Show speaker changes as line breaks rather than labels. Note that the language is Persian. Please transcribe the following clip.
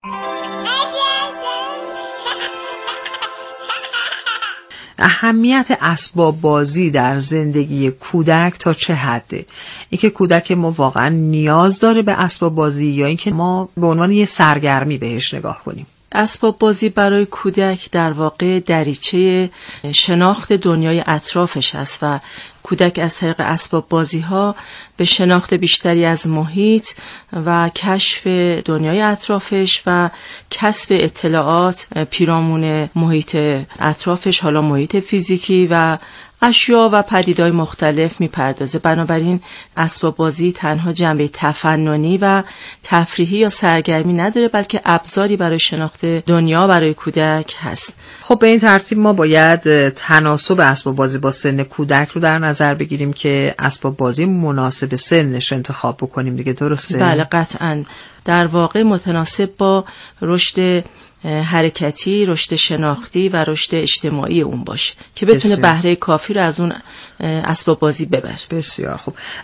اهمیت اسباب بازی در زندگی کودک تا چه حده؟ اینکه کودک ما واقعا نیاز داره به اسباب بازی یا اینکه ما به عنوان یه سرگرمی بهش نگاه کنیم؟
اسباب بازی برای کودک در واقع دریچه شناخت دنیای اطرافش است و کودک از طریق اسباب بازی ها به شناخت بیشتری از محیط و کشف دنیای اطرافش و کسب اطلاعات پیرامون محیط اطرافش، حالا محیط فیزیکی و اشیا و پدیدهای مختلف میپردازه. بنابراین اسباب بازی تنها جنبه تفننی و تفریحی یا سرگرمی نداره، بلکه ابزاری برای شناخت دنیا برای کودک هست.
خب به این ترتیب ما باید تناسب اسباب بازی با سن کودک رو در نظر بگیریم که اسباب بازی مناسب سنش انتخاب بکنیم دیگه، درسته؟
بله قطعاً، در واقع متناسب با رشد حرکتی، رشد شناختی و رشد اجتماعی اون باشه که بتونه بهره کافی رو از اون اسباب بازی ببره.
بسیار خوب.